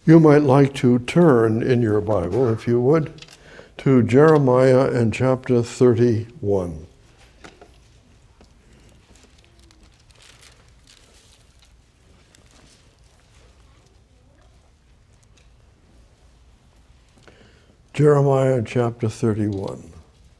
You might like to turn in your Bible, if you would, to Jeremiah and chapter 31. Jeremiah chapter 31.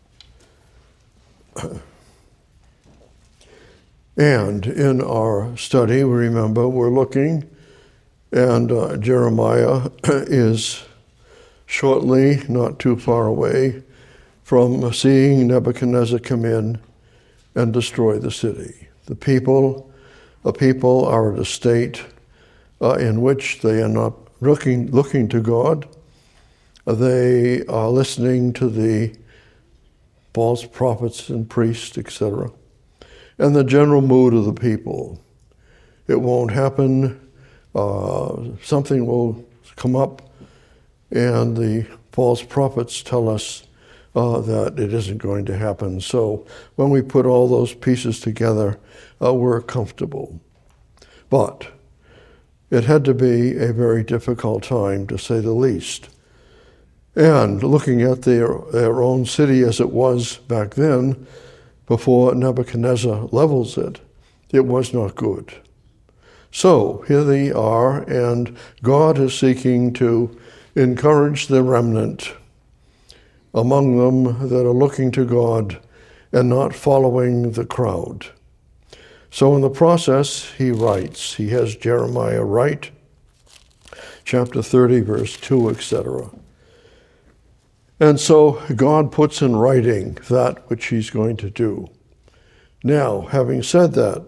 And in our study, remember, we're looking, and Jeremiah is shortly, not too far away, from seeing Nebuchadnezzar come in and destroy the city. The people are at a state in which they are not looking to God. They are listening to the false prophets and priests, etc. And the general mood of the people. It won't happen. Something will come up, and the false prophets tell us that it isn't going to happen. So when we put all those pieces together, we're comfortable. But it had to be a very difficult time, to say the least. And looking at their own city as it was back then, before Nebuchadnezzar levels it, it was not good. So here they are, and God is seeking to encourage the remnant among them that are looking to God and not following the crowd. So in the process, he writes. He has Jeremiah write, chapter 30, verse 2, etc. And so God puts in writing that which he's going to do. Now, having said that,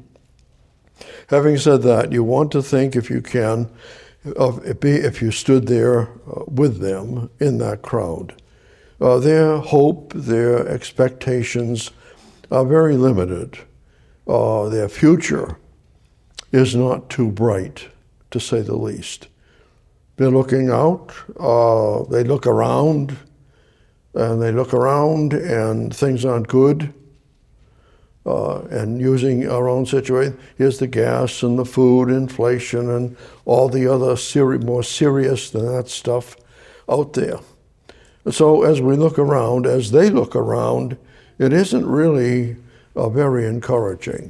you want to think, if you can, if you stood there with them in that crowd. Their hope, their expectations are very limited. Their future is not too bright, to say the least. They're looking out, they look around, and things aren't good. And using our own situation, here's the gas and the food, inflation, and all the other more serious than that stuff out there. So as we look around, as they look around, it isn't really very encouraging.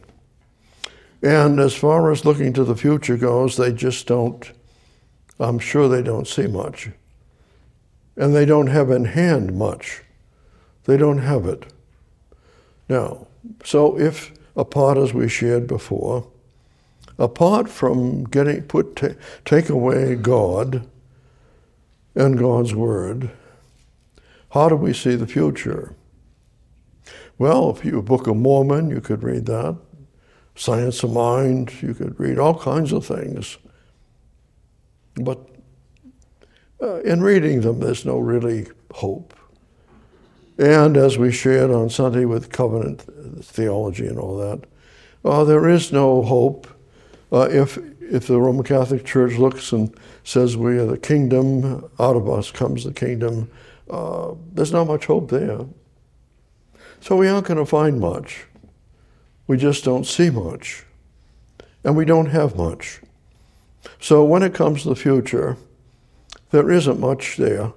And as far as looking to the future goes, they just don't, I'm sure they don't see much. And they don't have in hand much. They don't have it. Now, so if apart, as we shared before, apart from take away God and God's Word, how do we see the future? Well, if you Book of Mormon, you could read that. Science of Mind, you could read all kinds of things. But in reading them, there's no really hope. And as we shared on Sunday with covenant theology and all that, there is no hope if the Roman Catholic Church looks and says we are the kingdom, out of us comes the kingdom. There's not much hope there. So we aren't going to find much. We just don't see much. And we don't have much. So when it comes to the future, there isn't much there.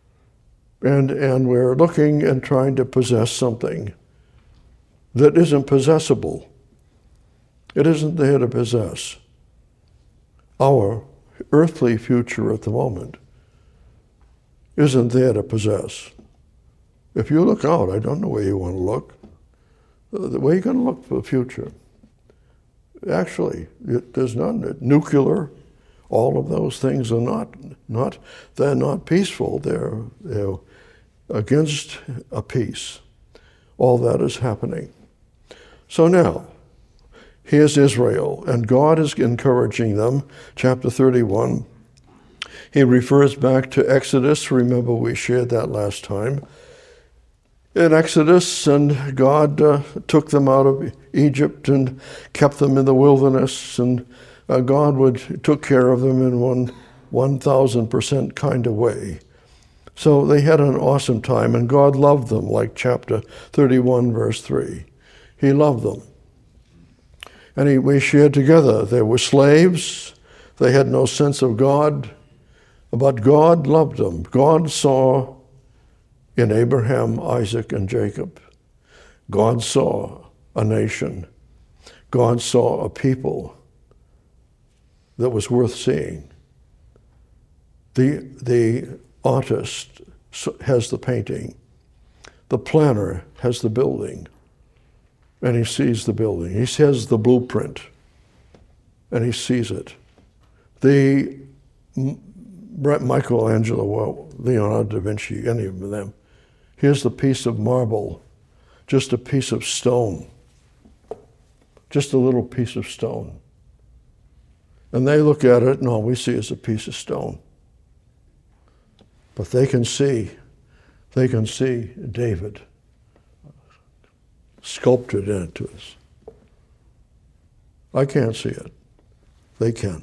And we're looking and trying to possess something that isn't possessible. It isn't there to possess. Our earthly future at the moment isn't there to possess. If you look out, I don't know where you want to look. Where are you going to look for the future? Actually, there's none. Nuclear, all of those things are they're not peaceful. They're against a peace. All that is happening. So now, here's Israel, and God is encouraging them. Chapter 31, he refers back to Exodus. Remember, we shared that last time. In Exodus, and God took them out of Egypt and kept them in the wilderness, and God took care of them in 1,000% kind of way. So they had an awesome time, and God loved them, like chapter 31, verse 3. He loved them. And we shared together. They were slaves. They had no sense of God. But God loved them. God saw in Abraham, Isaac, and Jacob. God saw a nation. God saw a people that was worth seeing. The artist has the painting. The planner has the building. And he sees the building. He says the blueprint. And he sees it. Michelangelo, well, Leonardo da Vinci, any of them, here's the piece of marble, just a piece of stone, just a little piece of stone. And they look at it, and all we see is a piece of stone. But they can see David sculpted into us. I can't see it. They can.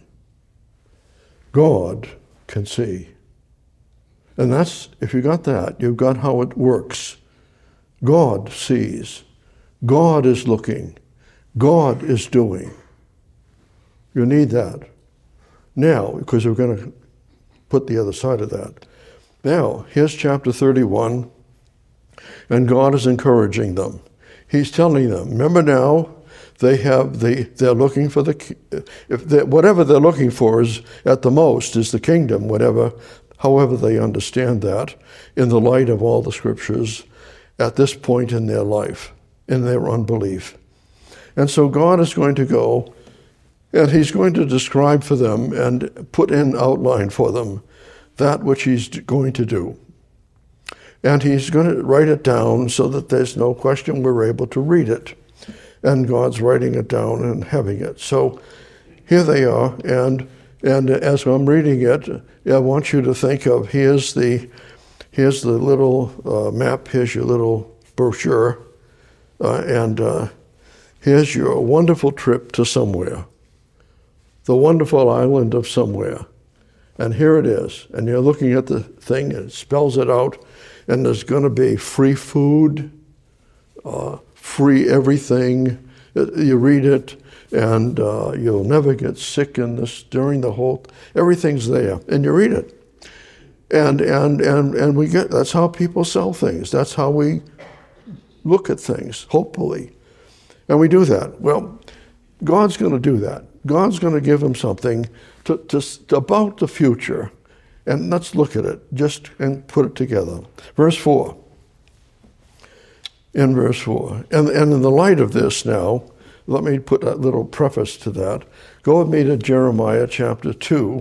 God can see. And that's, if you got that, you've got how it works. God sees. God is looking. God is doing. You need that. Now, because we're going to put the other side of that. Now, here's chapter 31, and God is encouraging them. He's telling them, remember now, they're looking for whatever they're looking for is at the most is the kingdom, however they understand that in the light of all the scriptures at this point in their life, in their unbelief. And so God is going to go and he's going to describe for them and put in outline for them that which he's going to do. And he's going to write it down so that there's no question we're able to read it. And God's writing it down and having it. So here they are, and as I'm reading it, I want you to think of here's the little map, here's your little brochure, and here's your wonderful trip to somewhere, the wonderful island of somewhere. And here it is, and you're looking at the thing, and it spells it out, and there's going to be free food, free everything. You read it, and you'll never get sick in this during the whole. Everything's there, and you read it, and we get. That's how people sell things. That's how we look at things. Hopefully, and we do that. Well, God's going to do that. God's going to give them something about the future, and let's look at it and put it together. Verse 4. In verse 4. And in the light of this now, let me put a little preface to that. Go with me to Jeremiah chapter 2.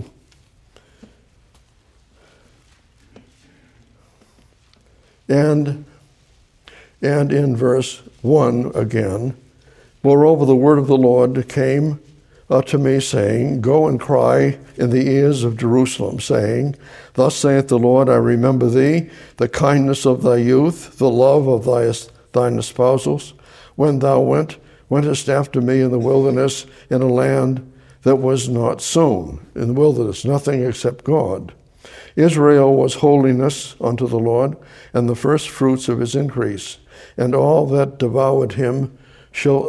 And in verse 1 again, moreover, the word of the Lord came to me, saying, go and cry in the ears of Jerusalem, saying, thus saith the Lord, I remember thee, the kindness of thy youth, the love of thine espousals, when thou wentest after me in the wilderness, in a land that was not sown. In the wilderness, nothing except God. Israel was holiness unto the Lord, and the first fruits of his increase. And all that devoured him shall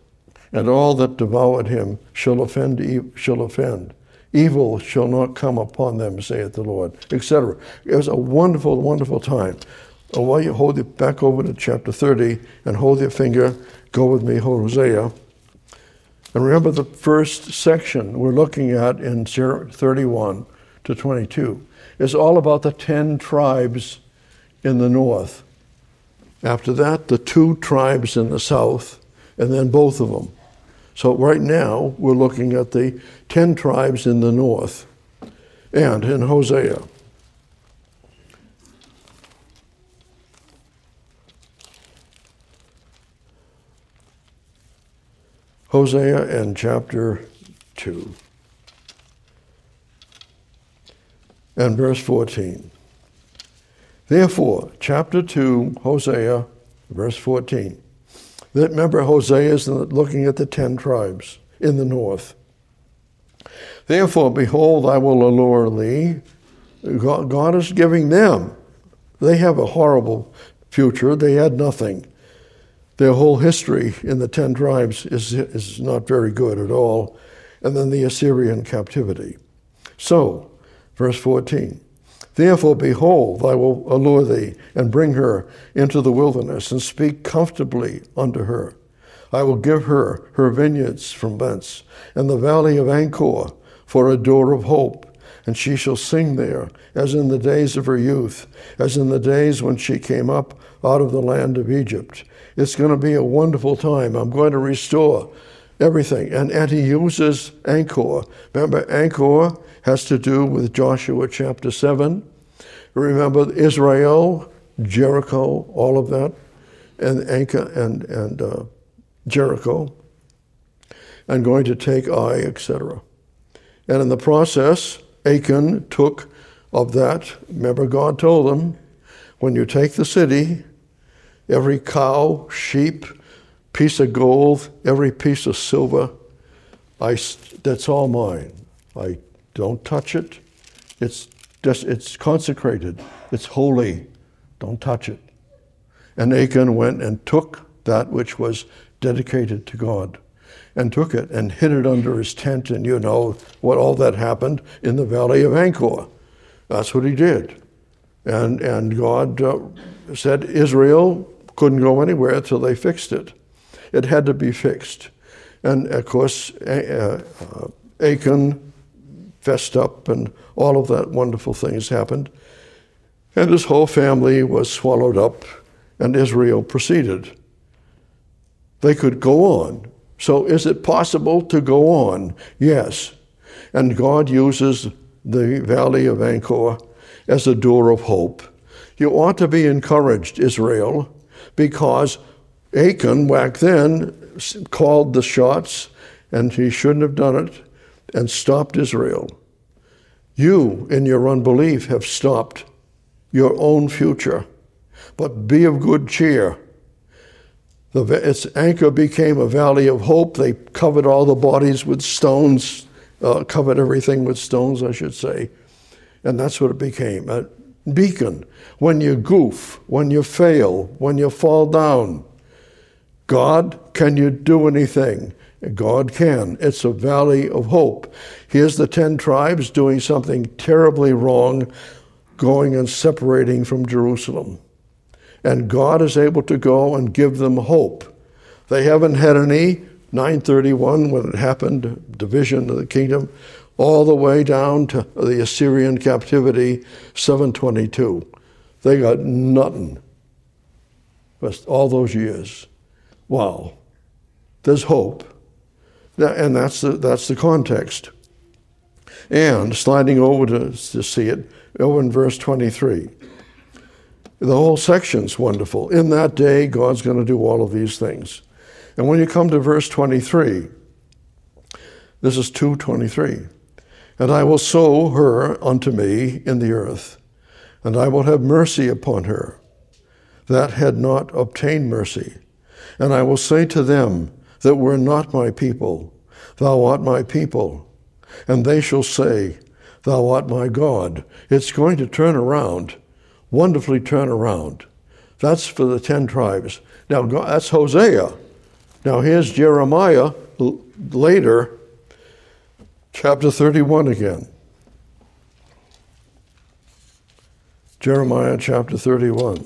offend. Evil shall not come upon them, saith the Lord, etc. It was a wonderful, wonderful time. While you hold it back over to chapter 30 and hold your finger, go with me, Hosea. And remember the first section we're looking at in 31 to 22 is all about the 10 tribes in the north. After that, the 2 tribes in the south, and then both of them. So right now, we're looking at the 10 tribes in the north and in Hosea. Hosea in chapter 2 and verse 14. Therefore, chapter 2, Hosea, verse 14. Remember, Hosea is looking at the 10 tribes in the north. Therefore, behold, I will allure thee. God is giving them. They have a horrible future. They had nothing. Their whole history in the 10 tribes is not very good at all. And then the Assyrian captivity. So, Verse 14. Therefore, behold, I will allure thee, and bring her into the wilderness, and speak comfortably unto her. I will give her her vineyards from thence, and the valley of Achor for a door of hope. And she shall sing there, as in the days of her youth, as in the days when she came up out of the land of Egypt. It's going to be a wonderful time. I'm going to restore everything. And he uses Achor. Remember, Achor has to do with Joshua chapter 7. Remember Israel, Jericho, all of that, and Achor and Jericho, and going to take Ai, etc. And in the process, Achan took of that. Remember, God told him, when you take the city, every cow, sheep, piece of gold, every piece of silver, that's all mine. I don't touch it. It's consecrated. It's holy. Don't touch it. And Achan went and took that which was dedicated to God, and took it and hid it under his tent, and you know what all that happened in the valley of Achor. That's what he did. And God said Israel couldn't go anywhere till they fixed it. It had to be fixed. And of course, Achan fessed up, and all of that wonderful things happened. And his whole family was swallowed up, and Israel proceeded. They could go on. So is it possible to go on? Yes. And God uses the valley of Achor as a door of hope. You ought to be encouraged, Israel, because Achan back then called the shots, and he shouldn't have done it, and stopped Israel. You, in your unbelief, have stopped your own future. But be of good cheer. Its Achor became a valley of hope. They covered all the bodies with stones, covered everything with stones, I should say. And that's what it became, a beacon. When you goof, when you fail, when you fall down, God, can you do anything? God can. It's a valley of hope. Here's the 10 tribes doing something terribly wrong, going and separating from Jerusalem. And God is able to go and give them hope. They haven't had any, 931 when it happened, division of the kingdom, all the way down to the Assyrian captivity, 722. They got nothing. Just all those years. Wow. There's hope. And that's the context. And sliding over to see it, over in verse 23. The whole section's wonderful. In that day, God's going to do all of these things. And when you come to verse 23, this is 2:23. And I will sow her unto me in the earth, and I will have mercy upon her that had not obtained mercy. And I will say to them that were not my people, Thou art my people. And they shall say, Thou art my God. It's going to turn around. Wonderfully turn around. That's for the 10 tribes. Now, that's Hosea. Now, here's Jeremiah later, chapter 31 again. Jeremiah chapter 31.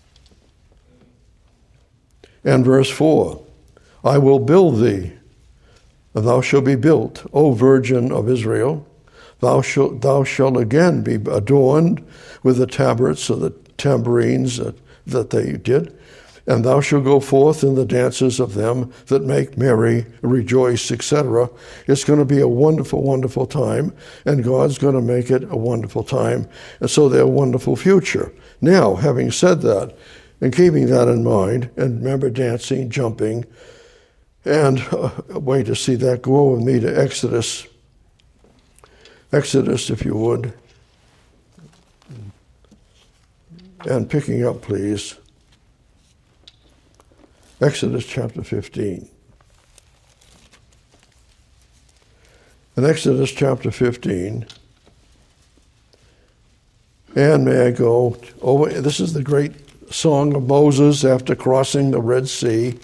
And verse 4. I will build thee, and thou shalt be built, O virgin of Israel. Thou shalt again be adorned with the tabrets or the tambourines that they did, and thou shalt go forth in the dances of them that make merry, rejoice, etc. It's going to be a wonderful, wonderful time, and God's going to make it a wonderful time, and so their wonderful future. Now, having said that, and keeping that in mind, and remember dancing, jumping, and wait to see that, go with me to Exodus. Exodus, if you would. And picking up, please. Exodus chapter 15. In Exodus chapter 15, and may I go over, this is the great song of Moses after crossing the Red Sea,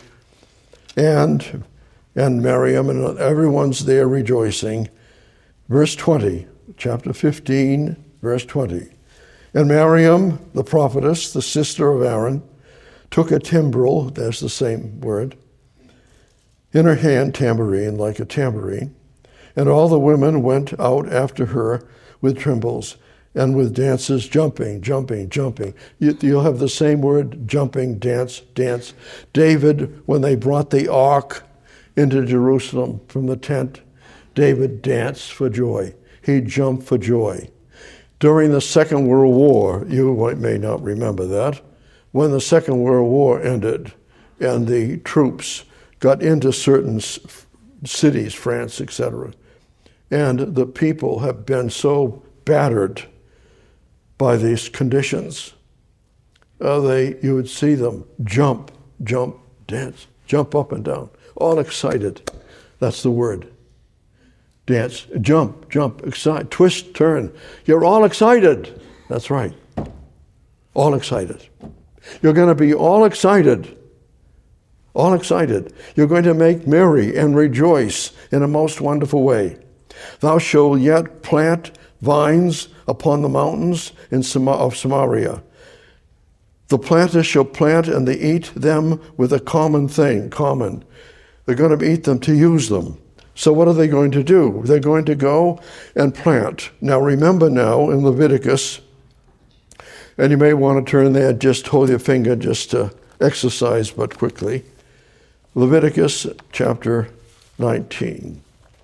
and Miriam, and everyone's there rejoicing. Verse 20 chapter 15, verse 20. And Miriam, the prophetess, the sister of Aaron, took a timbrel, that's the same word, in her hand, tambourine, like a tambourine. And all the women went out after her with timbrels and with dances, jumping. You'll have the same word, jumping, dance. David, when they brought the ark into Jerusalem from the tent, David danced for joy. He jumped for joy. During the Second World War, you may not remember that, when the Second World War ended and the troops got into certain cities, France, etc., and the people have been so battered by these conditions, you would see them jump, dance, jump up and down, all excited. That's the word. Dance, jump, excite, twist, turn. You're all excited. That's right. All excited. You're going to be all excited. All excited. You're going to make merry and rejoice in a most wonderful way. Thou shalt yet plant vines upon the mountains of Samaria. The planters shall plant, and they eat them with a common thing, common. They're going to eat them to use them. So what are they going to do? They're going to go and plant. Now remember now in Leviticus, and you may want to turn there, just hold your finger just to exercise but quickly. Leviticus chapter 19.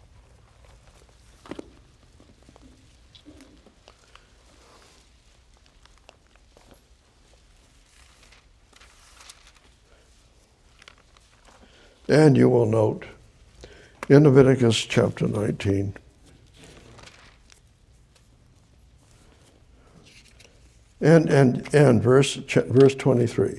And you will note in Leviticus chapter 19, and verse 23.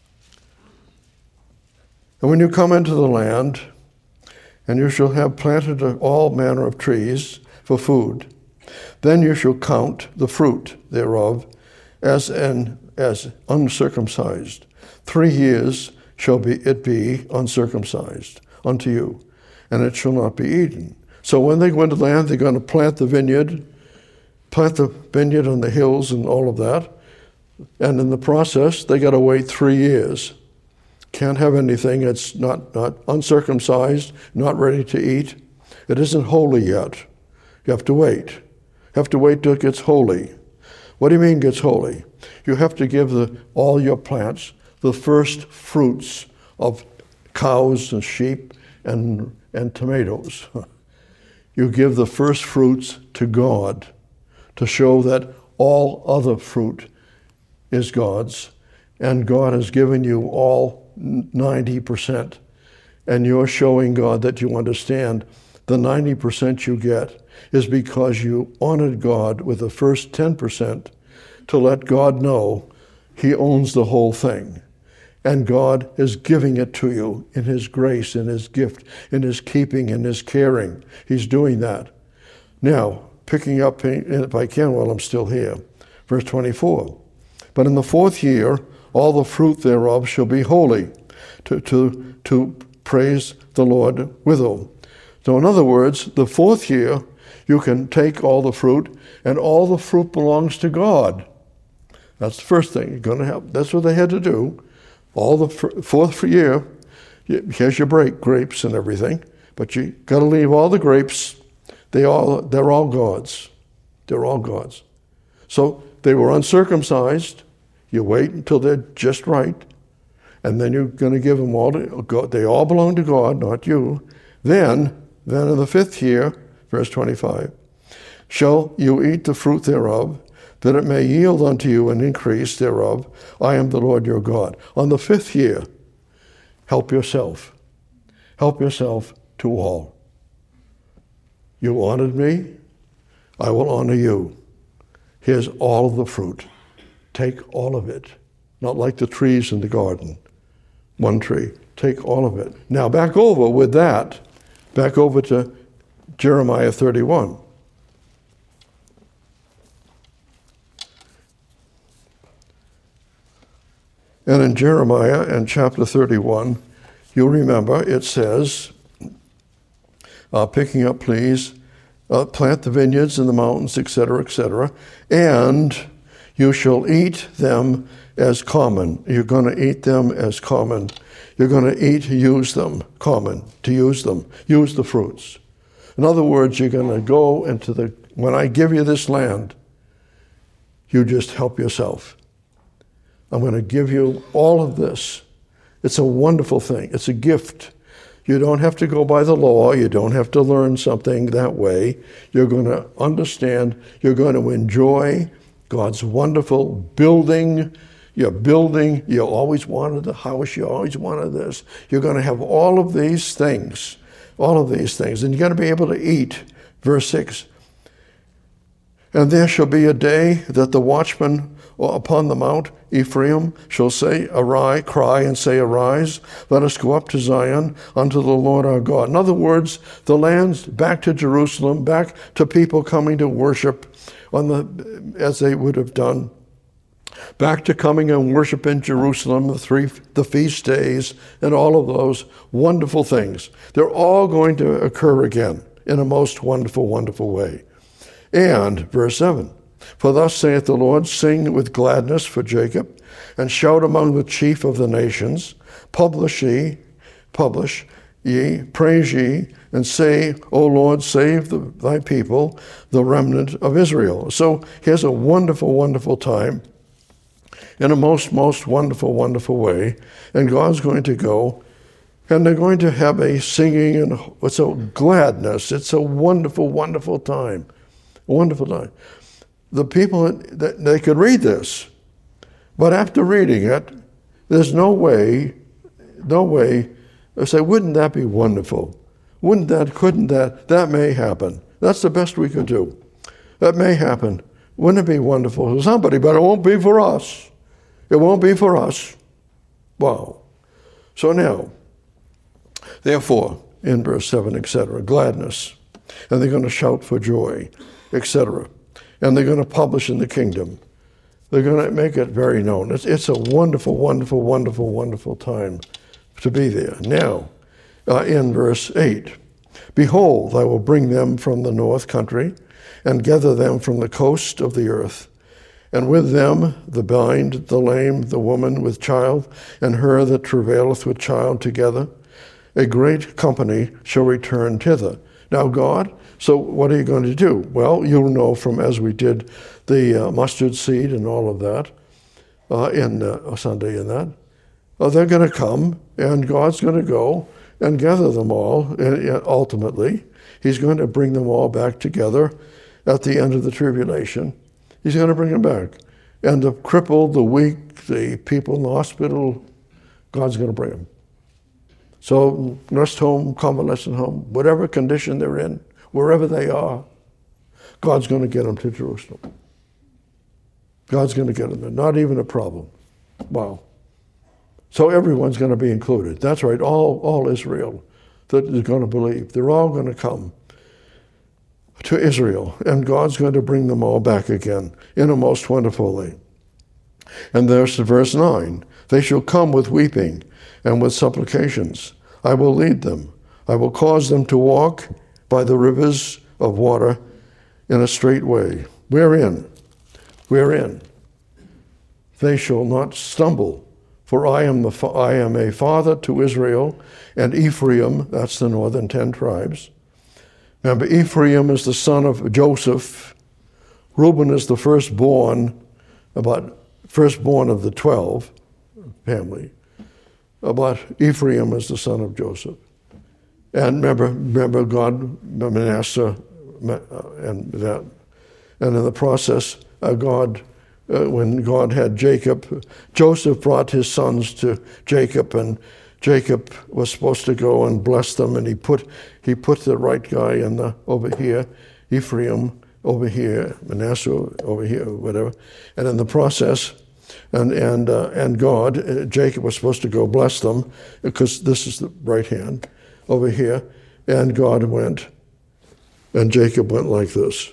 And when you come into the land, and you shall have planted all manner of trees for food, then you shall count the fruit thereof as uncircumcised. 3 years shall it be uncircumcised unto you, and it shall not be eaten. So when they go into the land, they're going to plant the vineyard on the hills and all of that. And in the process, they got to wait 3 years. Can't have anything that's not uncircumcised, not ready to eat. It isn't holy yet. You have to wait. You have to wait till it gets holy. What do you mean gets holy? You have to give all your plants the first fruits of cows and sheep and tomatoes. You give the first fruits to God to show that all other fruit is God's, and God has given you all 90%, and you're showing God that you understand the 90% you get is because you honored God with the first 10% to let God know He owns the whole thing. And God is giving it to you in His grace, in His gift, in His keeping, in His caring. He's doing that. Now, picking up, if I can while I'm still here, verse 24. But in the 4th year, all the fruit thereof shall be holy, to praise the Lord withal. So in other words, the 4th year, you can take all the fruit, and all the fruit belongs to God. That's the first thing you're going to have. That's what they had to do. All the 4th year, here's your grapes and everything, but you got to leave all the grapes. They're all God's. They're all God's. So they were uncircumcised. You wait until they're just right, and then you're going to give them all to God. They all belong to God, not you. Then in the 5th year, verse 25, shall you eat the fruit thereof, that it may yield unto you an increase thereof. I am the Lord your God. On the 5th year, help yourself. Help yourself to all. You honored me, I will honor you. Here's all of the fruit. Take all of it. Not like the trees in the garden. One tree. Take all of it. Now back over with that. Back over to Jeremiah 31. And in Jeremiah, in chapter 31, you'll remember it says, picking up please, plant the vineyards in the mountains, etc., and you shall eat them as common. You're going to eat them as common. You're going to use them, common, to use them. Use the fruits. In other words, you're going to go into when I give you this land, you just help yourself. I'm going to give you all of this. It's a wonderful thing. It's a gift. You don't have to go by the law. You don't have to learn something that way. You're going to understand. You're going to enjoy God's wonderful building. You're building. You always wanted a house. You always wanted this. You're going to have all of these things. All of these things. And you're going to be able to eat. Verse 6. And there shall be a day that the watchman upon the mount Ephraim shall say, arise, cry and say, arise, let us go up to Zion unto the Lord our God. In other words, the land's back to Jerusalem, back to people coming to worship as they would have done. Back to coming and worship in Jerusalem, the feast days, and all of those wonderful things. They're all going to occur again in a most wonderful, wonderful way. And, verse 7, for thus saith the Lord, sing with gladness for Jacob, and shout among the chief of the nations. Publish ye, praise ye, and say, O Lord, save thy people, the remnant of Israel. So here's a wonderful, wonderful time in a most, most wonderful, wonderful way. And God's going to go, and they're going to have a singing, and it's a gladness. It's a wonderful, wonderful time. A wonderful time. The people, they could read this, but after reading it, there's no way, they say, wouldn't that be wonderful? Couldn't that may happen. That's the best we could do. That may happen. Wouldn't it be wonderful for somebody, but it won't be for us. It won't be for us. Wow. So now, therefore, in verse 7, etc., gladness, and they're going to shout for joy, etc., and they're going to publish in the kingdom. They're going to make it very known. It's a wonderful, wonderful, wonderful, wonderful time to be there. Now, in verse 8, behold, I will bring them from the north country and gather them from the coast of the earth. And with them the blind, the lame, the woman with child, and her that travaileth with child together. A great company shall return thither. Now, God, so what are you going to do? Well, you'll know from as we did the mustard seed and all of that in Sunday and that. They're going to come, and God's going to go and gather them all. And ultimately, he's going to bring them all back together at the end of the tribulation. He's going to bring them back. And the crippled, the weak, the people in the hospital, God's going to bring them. So nursed home, convalescent home, whatever condition they're in, wherever they are, God's going to get them to Jerusalem. God's going to get them there. Not even a problem. Wow. So everyone's going to be included. That's right, all Israel that is going to believe. They're all going to come to Israel, and God's going to bring them all back again in a most wonderful way. And there's verse 9. They shall come with weeping and with supplications. I will lead them. I will cause them to walk by the rivers of water in a straight way. Wherein they shall not stumble. For I am a father to Israel, and Ephraim, that's the northern 10 tribes. Remember, Ephraim is the son of Joseph. Reuben is the firstborn of the 12 family. But Ephraim is the son of Joseph. And remember God, Manasseh, and that. And in the process, when God had Jacob, Joseph brought his sons to Jacob, and Jacob was supposed to go and bless them, and he put the right guy over here, Ephraim over here, Manasseh over here, whatever. And in the process, and God, Jacob was supposed to go bless them, because this is the right hand over here, and God went, and Jacob went like this.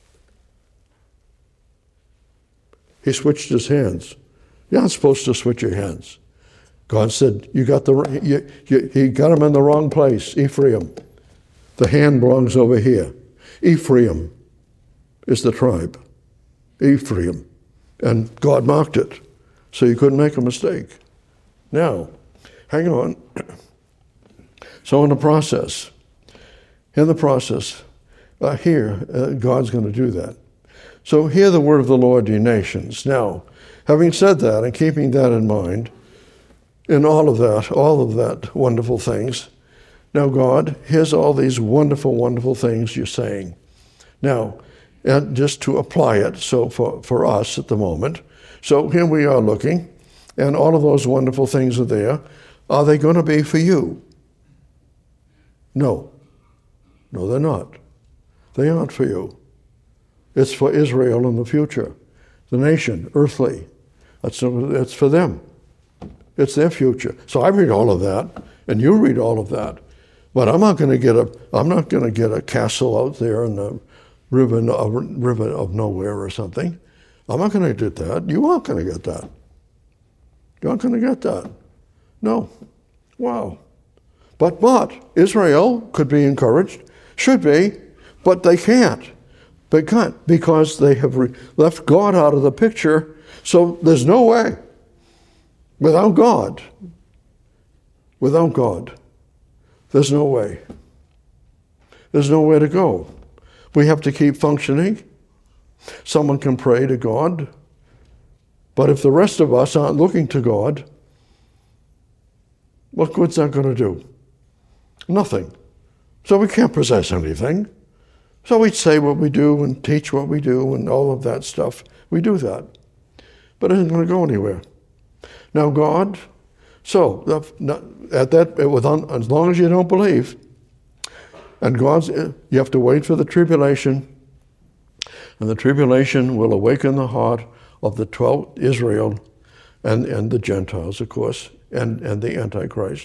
He switched his hands. You're not supposed to switch your hands. God said, he got him in the wrong place, Ephraim. The hand belongs over here. Ephraim is the tribe. Ephraim. And God marked it, so you couldn't make a mistake. Now, hang on. So in the process, here, God's going to do that. So hear the word of the Lord, ye nations. Now, having said that and keeping that in mind, in all of that wonderful things, now God, here's all these wonderful, wonderful things you're saying. Now, and just to apply it, so for us at the moment, so here we are looking, and all of those wonderful things are there. Are they going to be for you? No. No, they're not. They aren't for you. It's for Israel in the future, the nation, earthly. It's for them. It's their future. So I read all of that, and you read all of that. But I'm not going to get a castle out there in the river of nowhere or something. I'm not going to get that. You aren't going to get that. You're not going to get that. No. Wow. But Israel could be encouraged, should be, but they can't. They can't because they have left God out of the picture. So there's no way. Without God, there's no way. There's nowhere to go. We have to keep functioning. Someone can pray to God. But if the rest of us aren't looking to God, what good's that going to do? Nothing. So we can't possess anything. So we say what we do and teach what we do and all of that stuff. We do that. But it isn't going to go anywhere. Now God, so at that, as long as you don't believe, and you have to wait for the tribulation, and the tribulation will awaken the heart of the 12 Israel and the Gentiles, of course, and the Antichrist.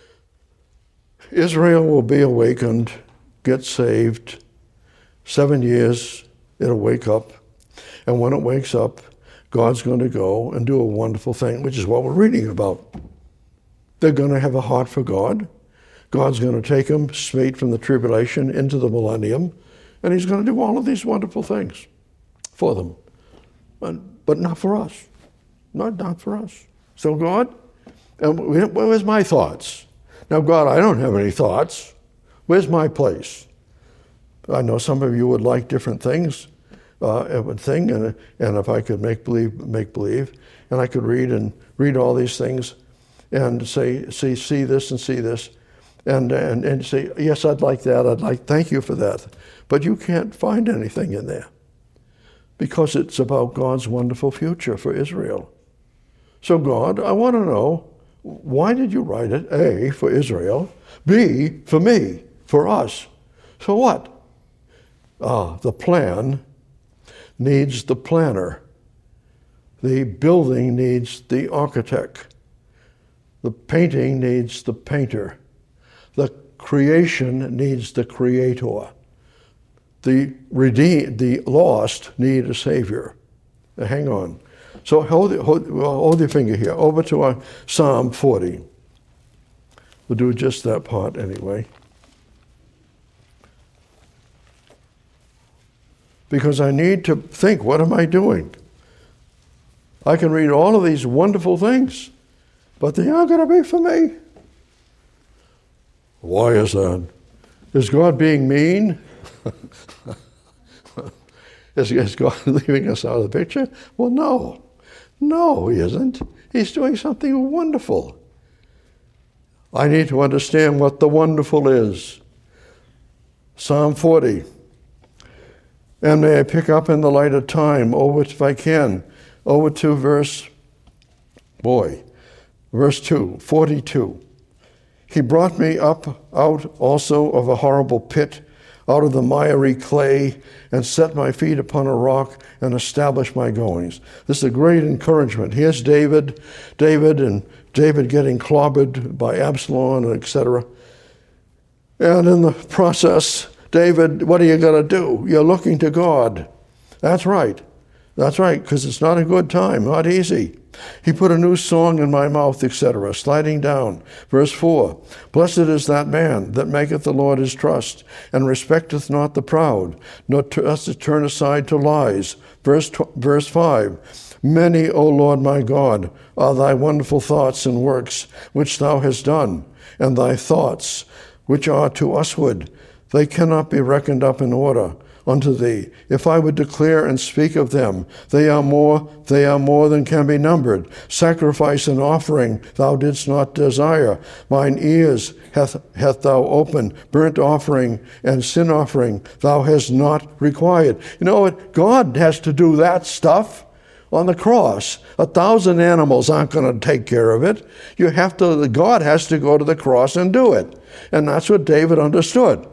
Israel will be awakened, get saved. 7 years, it'll wake up. And when it wakes up, God's going to go and do a wonderful thing, which is what we're reading about. They're going to have a heart for God. God's going to take them straight from the tribulation into the millennium, and he's going to do all of these wonderful things for them. But not for us. Not for us. So God, where's my thoughts? Now, God, I don't have any thoughts. Where's my place? I know some of you would like different things, and if I could make believe, and I could read all these things, and see this and see this, and say, yes, I'd like that. Thank you for that. But you can't find anything in there, because it's about God's wonderful future for Israel. So God, I want to know, why did you write it? A, for Israel. B, for me, for us. So what? The plan needs the planner. The building needs the architect. The painting needs the painter. The creation needs the creator. The lost need a savior. Now, hang on. So hold your finger here. Over to Psalm 40. We'll do just that part anyway. Because I need to think, what am I doing? I can read all of these wonderful things, but they aren't going to be for me. Why is that? Is God being mean? Is God leaving us out of the picture? Well, no. No, he isn't. He's doing something wonderful. I need to understand what the wonderful is. Psalm 40. And may I pick up in the light of time, if I can, over to verse 2, 42. He brought me up out also of a horrible pit, out of the miry clay, and set my feet upon a rock and established my goings. This is a great encouragement. Here's David getting clobbered by Absalom, etc. And in the process, David, what are you going to do? You're looking to God. That's right. That's right, because it's not a good time, not easy. He put a new song in my mouth, etc. Sliding down. Verse 4, blessed is that man that maketh the Lord his trust, and respecteth not the proud, nor doth turn aside to lies. Verse 5, many, O Lord my God, are thy wonderful thoughts and works, which thou hast done, and thy thoughts, which are to usward, they cannot be reckoned up in order unto thee. If I would declare and speak of them, they are more than can be numbered. Sacrifice and offering thou didst not desire. Mine ears hath thou opened. Burnt offering and sin offering thou hast not required. You know what? God has to do that stuff on the cross. 1,000 animals aren't going to take care of it. God has to go to the cross and do it. And that's what David understood.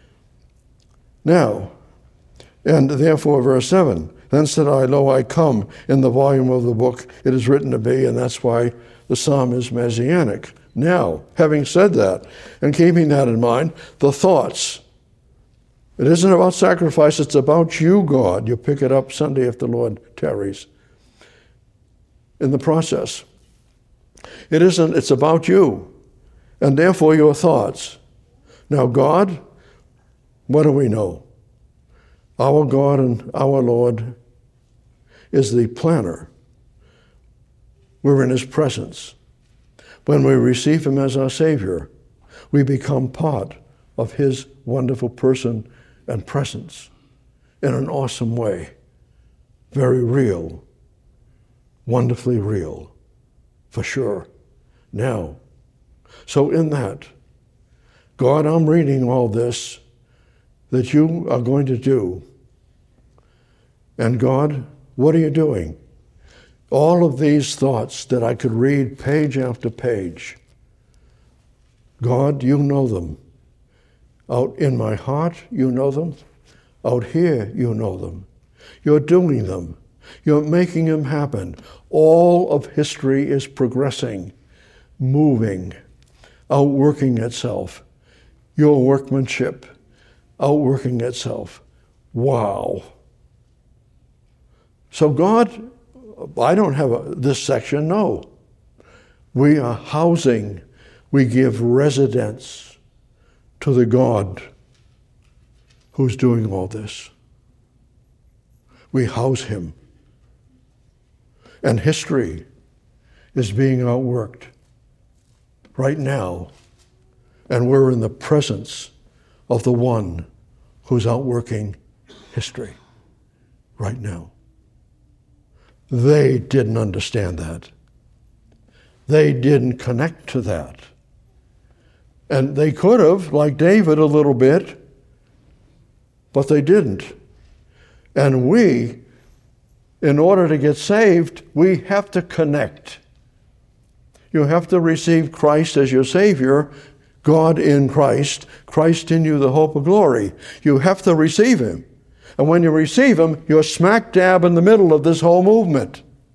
Now, and therefore, verse 7, then said I, lo, I come in the volume of the book it is written to me, and that's why the psalm is messianic. Now, having said that, and keeping that in mind, the thoughts. It isn't about sacrifice, it's about you, God. You'll pick it up Sunday if the Lord tarries. In the process. It's about you, and therefore your thoughts. Now, God, what do we know? Our God and our Lord is the planner. We're in his presence. When we receive him as our Savior, we become part of his wonderful person and presence in an awesome way. Very real, wonderfully real, for sure. Now, so in that, God, I'm reading all this that you are going to do. And God, what are you doing? All of these thoughts that I could read page after page. God, you know them. Out in my heart, you know them. Out here, you know them. You're doing them. You're making them happen. All of history is progressing, moving, outworking itself. Your workmanship, outworking itself. Wow. So God, I don't have this section, no. We are housing, we give residence to the God who's doing all this. We house him. And history is being outworked right now. And we're in the presence of the one who's outworking history right now. They didn't understand that. They didn't connect to that. And they could have, like David a little bit, but they didn't. And we, in order to get saved, we have to connect. You have to receive Christ as your Savior, God in Christ, Christ in you, the hope of glory. You have to receive him. And when you receive him, you're smack dab in the middle of this whole movement.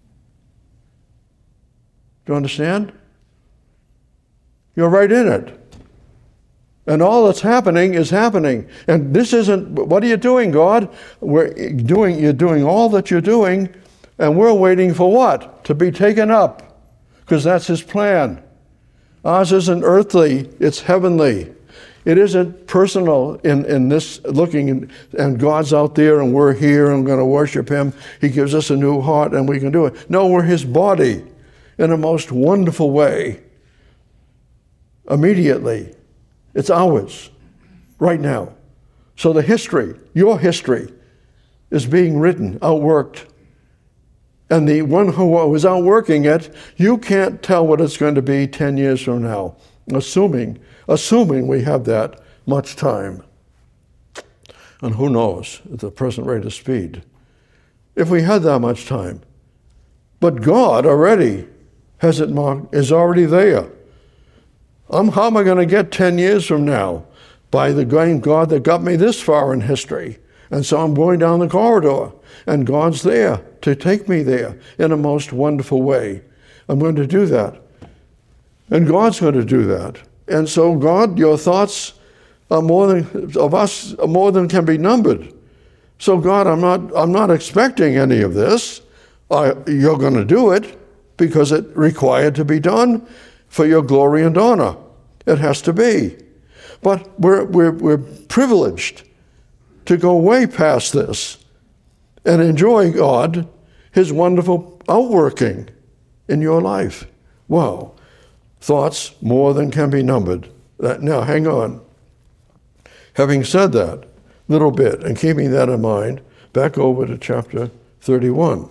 Do you understand? You're right in it. And all that's happening is happening. And this isn't, what are you doing, God? You're doing all that you're doing, and we're waiting for what? To be taken up. Because that's his plan. Ours isn't earthly, it's heavenly. It isn't personal in this looking, and God's out there and we're here and going to worship him. He gives us a new heart and we can do it. No, we're his body in a most wonderful way. Immediately. It's ours right now. So the history, your history, is being written, outworked. And the one who is outworking it, you can't tell what it's going to be 10 years from now, assuming we have that much time. And who knows at the present rate of speed, if we had that much time. But God already has it marked, is already there. How am I going to get 10 years from now? By the great God that got me this far in history. And so I'm going down the corridor, and God's there to take me there in a most wonderful way. I'm going to do that. And God's going to do that. And so, God, your thoughts are more than can be numbered. So God, I'm not expecting any of this. You're going to do it because it required to be done for your glory and honor. It has to be. But we're privileged to go way past this and enjoy God, his wonderful outworking in your life. Wow. Thoughts more than can be numbered. Now, hang on. Having said that little bit and keeping that in mind, back over to chapter 31.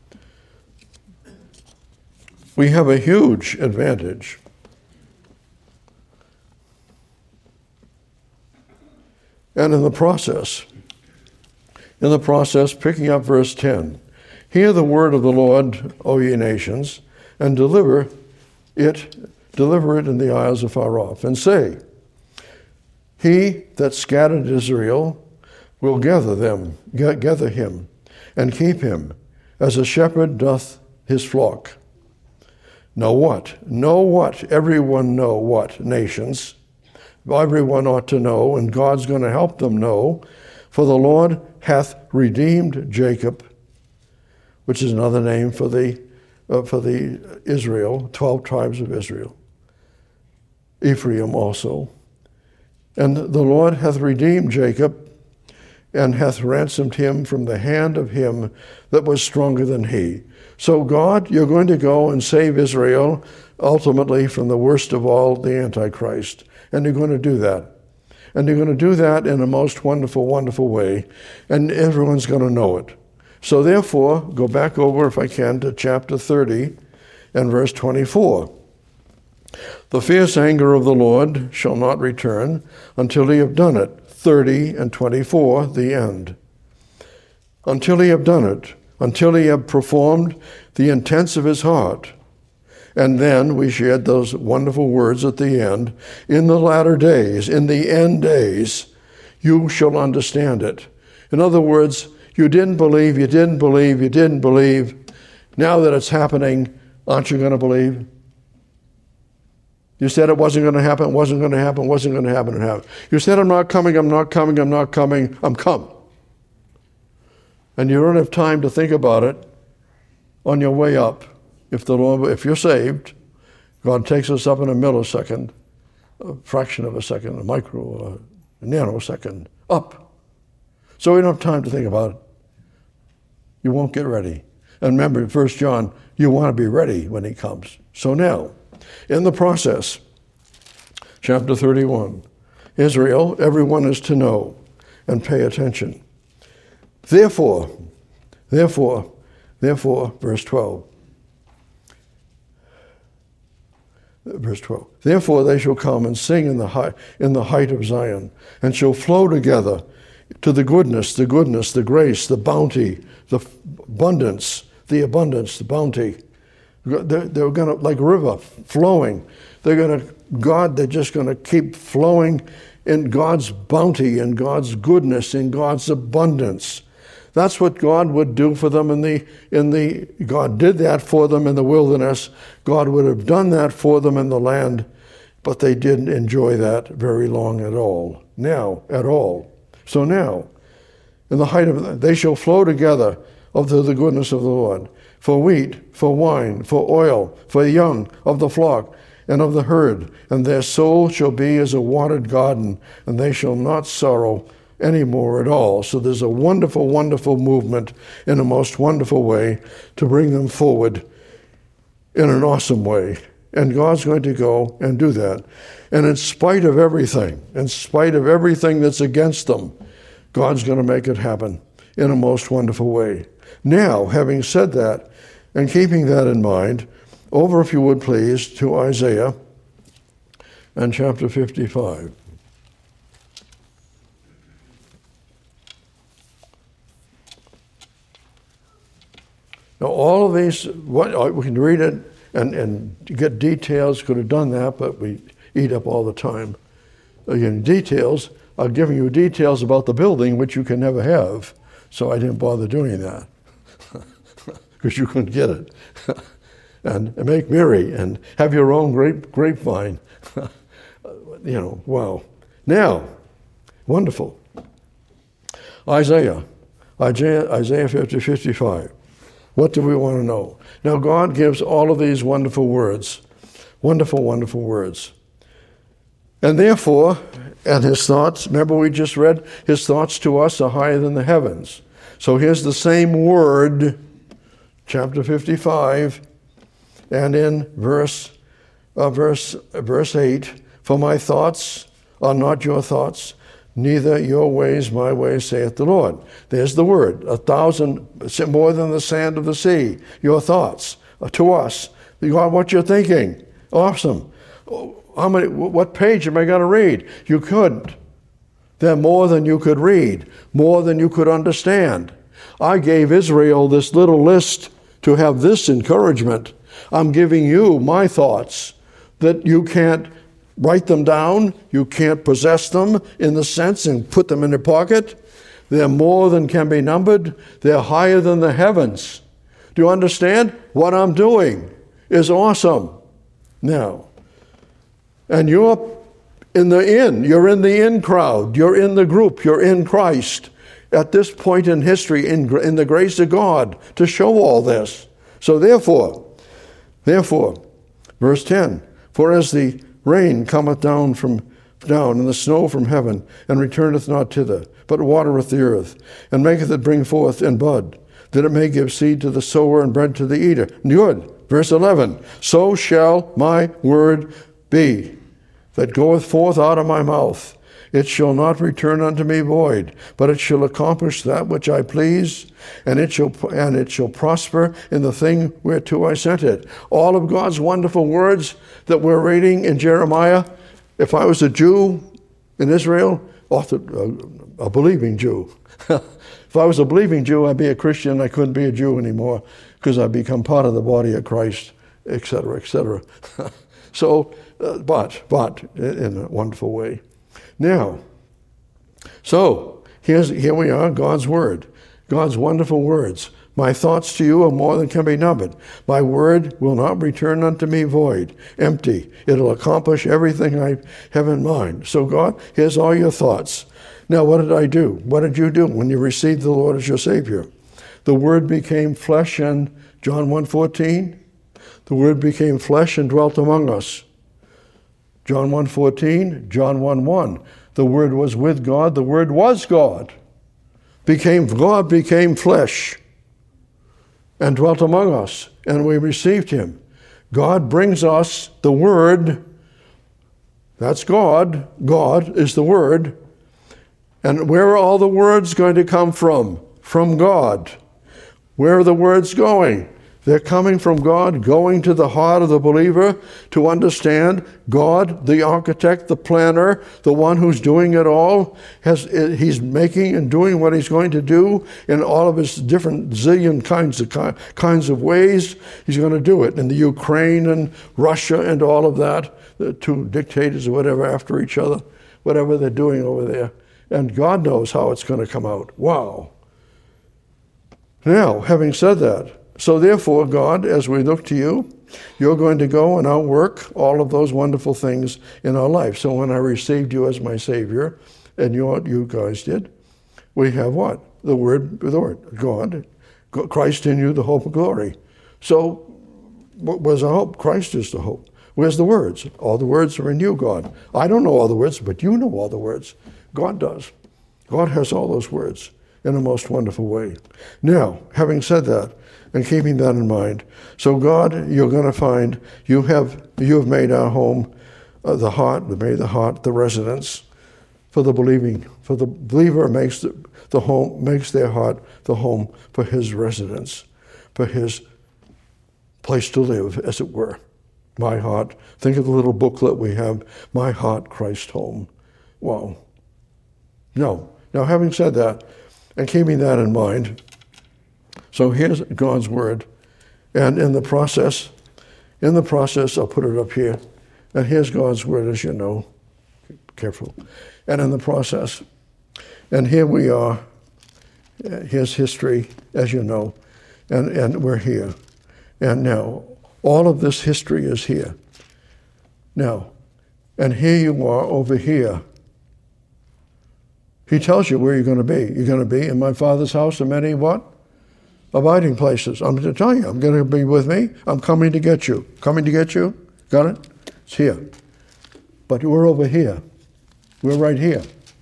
We have a huge advantage. And in the process, picking up verse 10, hear the word of the Lord, O ye nations, and deliver it in the isles afar off, and say, he that scattered Israel will gather him, and keep him, as a shepherd doth his flock. Know what? Everyone know what, nations? Everyone ought to know, and God's going to help them know, for the Lord hath redeemed Jacob, which is another name for the Israel, 12 tribes of Israel. Ephraim also. And the Lord hath redeemed Jacob, and hath ransomed him from the hand of him that was stronger than he. So God, you're going to go and save Israel, ultimately from the worst of all, the Antichrist. And you're going to do that. And you're going to do that in a most wonderful, wonderful way. And everyone's going to know it. So therefore, go back over, if I can, to chapter 30 and verse 24. The fierce anger of the Lord shall not return until he have done it. 30 and 24, the end. Until he have done it, until he have performed the intents of his heart. And then we shared those wonderful words at the end. In the latter days, in the end days, you shall understand it. In other words, you didn't believe. Now that it's happening, aren't you going to believe? You said it wasn't going to happen, it happened. You said, I'm not coming, I'm come. And you don't have time to think about it on your way up. If you're saved, God takes us up in a millisecond, a fraction of a second, a nanosecond, up. So we don't have time to think about it. You won't get ready. And remember, 1 John, you want to be ready when he comes. So now, in the process, chapter 31, Israel, everyone is to know and pay attention. Therefore, verse 12. Therefore they shall come and sing in the height of Zion, and shall flow together to the goodness, the grace, the bounty, the abundance, the bounty. They're going to, like a river, flowing. They're just going to keep flowing in God's bounty, in God's goodness, in God's abundance. That's what God would do for them God did that for them in the wilderness. God would have done that for them in the land, but they didn't enjoy that very long at all. So now, in the height of they shall flow together to the goodness of the Lord, for wheat, for wine, for oil, for young of the flock and of the herd, and their soul shall be as a watered garden, and they shall not sorrow any more at all. So there's a wonderful, wonderful movement in a most wonderful way to bring them forward in an awesome way. And God's going to go and do that. And in spite of everything that's against them, God's going to make it happen in a most wonderful way. Now, having said that, and keeping that in mind, over, if you would please, to Isaiah and chapter 55. Now, all of these, we can read it and get details, could have done that, but we eat up all the time. Again, details, I'm giving you details about the building, which you can never have, so I didn't bother doing that, because you couldn't get it. And make merry and have your own grapevine. Wow. Now, wonderful. Isaiah Isaiah 50, 55. What do we want to know? Now, God gives all of these wonderful words, wonderful, wonderful words. And therefore, and his thoughts, remember we just read, his thoughts to us are higher than the heavens. So here's the same word, chapter 55, and in verse 8, for my thoughts are not your thoughts, neither your ways my ways, saith the Lord. There's the word, 1,000, more than the sand of the sea, your thoughts to us. God, what you're thinking, awesome. What page am I going to read? You couldn't. They're more than you could read, more than you could understand. I gave Israel this little list to have this encouragement. I'm giving you my thoughts that you can't write them down, you can't possess them in the sense and put them in your pocket. They're more than can be numbered. They're higher than the heavens. Do you understand? What I'm doing is awesome. Now, and you're in the in crowd, you're in the group, you're in Christ at this point in history in the grace of God to show all this. So therefore, verse 10, for as the rain cometh down and the snow from heaven, and returneth not thither, but watereth the earth, and maketh it bring forth and bud, that it may give seed to the sower and bread to the eater. Good. Verse 11, so shall my word be that goeth forth out of my mouth. It shall not return unto me void, but it shall accomplish that which I please, and it shall prosper in the thing whereto I sent it. All of God's wonderful words that we're reading in Jeremiah. If I was a Jew in Israel, a believing Jew. If I was a believing Jew, I'd be a Christian. I couldn't be a Jew anymore because I'd become part of the body of Christ, etc., etc. So, but in a wonderful way. Now, so here we are, God's word, God's wonderful words. My thoughts to you are more than can be numbered. My word will not return unto me void, empty. It'll accomplish everything I have in mind. So God, here's all your thoughts. Now, what did I do? What did you do when you received the Lord as your Savior? The Word became flesh, and John 1:14, the Word became flesh and dwelt among us. John 1:14, John 1:1, the Word was with God, the Word was God. God became flesh and dwelt among us, and we received him. God brings us the Word. That's God. God is the Word. And where are all the words going to come from? From God. Where are the words going? They're coming from God, going to the heart of the believer to understand God, the architect, the planner, the one who's doing it all. He's making and doing what he's going to do in all of his different zillion kinds of ways. He's going to do it in the Ukraine and Russia and all of that, the two dictators or whatever after each other, whatever they're doing over there. And God knows how it's going to come out. Wow. Now, having said that, so therefore, God, as we look to you, you're going to go and outwork all of those wonderful things in our life. So when I received you as my Savior, and you guys did, we have what? The Word, God, Christ in you, the hope of glory. So where's our hope? Christ is the hope. Where's the words? All the words are in you, God. I don't know all the words, but you know all the words. God does. God has all those words in a most wonderful way. Now, having said that, and keeping that in mind, so God, you're going to find you have made our home the heart, the residence for the believing. For the believer makes their heart the home for his residence, for his place to live, as it were. My heart. Think of the little booklet we have, My Heart, Christ Home. Wow. No. Now, having said that, and keeping that in mind, so here's God's Word, and in the process, I'll put it up here, and here's God's Word, as you know. Careful. And in the process, and here we are, here's history, as you know, and we're here. And now, all of this history is here. Now, and here you are over here. He tells you where you're going to be. You're going to be in my Father's house and many what? Abiding places. I'm going to tell you, I'm going to be with me. I'm coming to get you. Coming to get you? Got it? It's here. But we're over here. We're right here.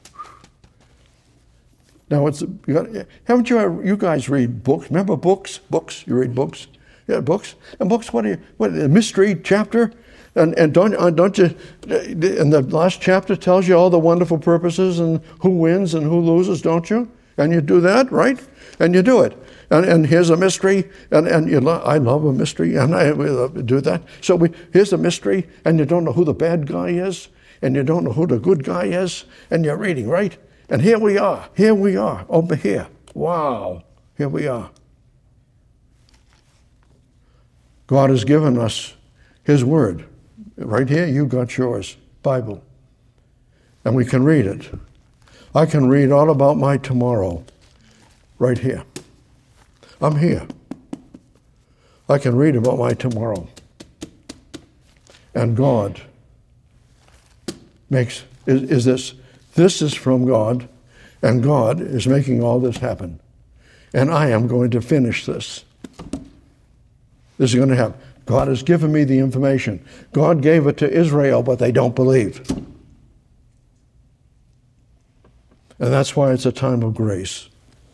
Now, haven't you guys read books? Remember books? Books? You read books? Yeah, books. And books, what a mystery chapter. And don't you, and the last chapter tells you all the wonderful purposes and who wins and who loses, don't you? And you do that, right? And you do it. And here's a mystery, and I love a mystery, and I do that. So here's a mystery, and you don't know who the bad guy is, and you don't know who the good guy is, and you're reading, right? And here we are, over here. Wow, here we are. God has given us His Word. Right here, you got yours, Bible. And we can read it. I can read all about my tomorrow right here. I'm here. I can read about my tomorrow. And God this is from God, and God is making all this happen. And I am going to finish this. This is going to happen. God has given me the information. God gave it to Israel, but they don't believe. And that's why it's a time of grace.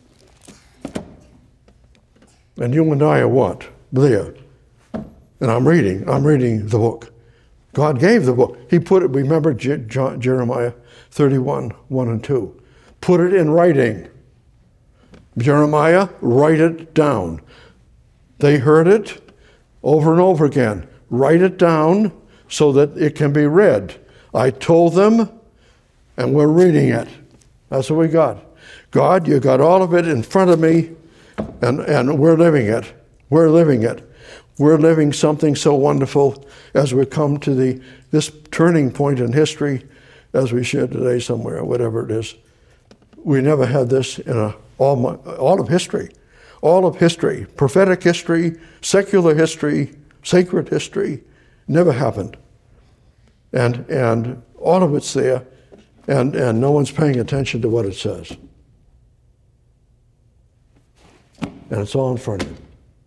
And you and I are what? There. And I'm reading the book. God gave the book. He put it, remember Jeremiah 31, 1 and 2. Put it in writing. Jeremiah, write it down. They heard it over and over again. Write it down so that it can be read. I told them, and we're reading it. That's what we got. God, you got all of it in front of me, and we're living it. We're living it. We're living something so wonderful as we come to this turning point in history, as we shared today somewhere, whatever it is. We never had this in all of history. All of history, prophetic history, secular history, sacred history, never happened. And all of it's there, and no one's paying attention to what it says. And it's all in front of you.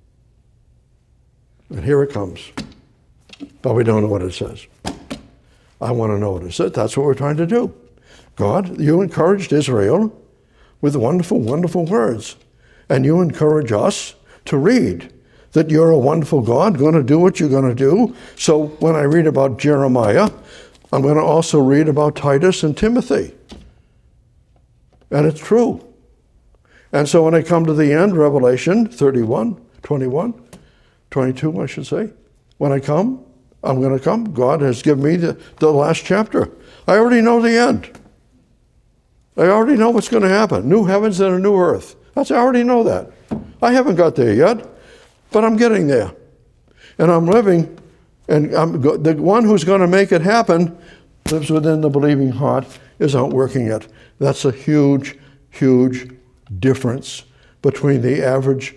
And here it comes. But we don't know what it says. I want to know what it says. That's what we're trying to do. God, you encouraged Israel with wonderful, wonderful words. And you encourage us to read that you're a wonderful God, going to do what you're going to do. So when I read about Jeremiah, I'm going to also read about Titus and Timothy. And it's true. And so when I come to the end, Revelation 31, 21, 22, I should say, when I come, I'm going to come. God has given me the last chapter. I already know the end. I already know what's going to happen. New heavens and a new earth. I already know that. I haven't got there yet, but I'm getting there. And I'm living, and the one who's going to make it happen lives within the believing heart, is outworking it. That's a huge, huge difference between the average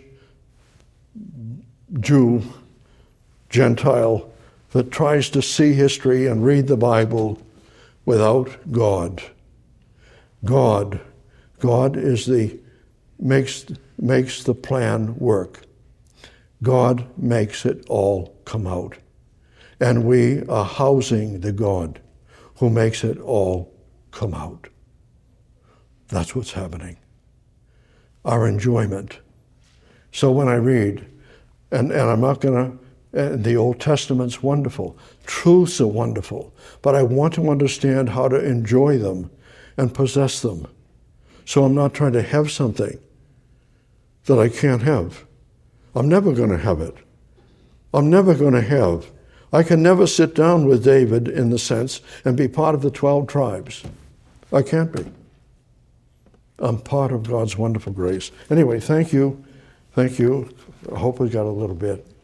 Jew, Gentile, that tries to see history and read the Bible without God. God is makes the plan work. God makes it all come out. And we are housing the God who makes it all come out. That's what's happening. Our enjoyment. So when I read, and I'm not going to, the Old Testament's wonderful. Truths are wonderful. But I want to understand how to enjoy them and possess them. So I'm not trying to have something that I can't have. I'm never going to have it. I'm never going to have. I can never sit down with David in the sense and be part of the 12 tribes. I can't be. I'm part of God's wonderful grace. Anyway, thank you. Thank you. I hope we got a little bit.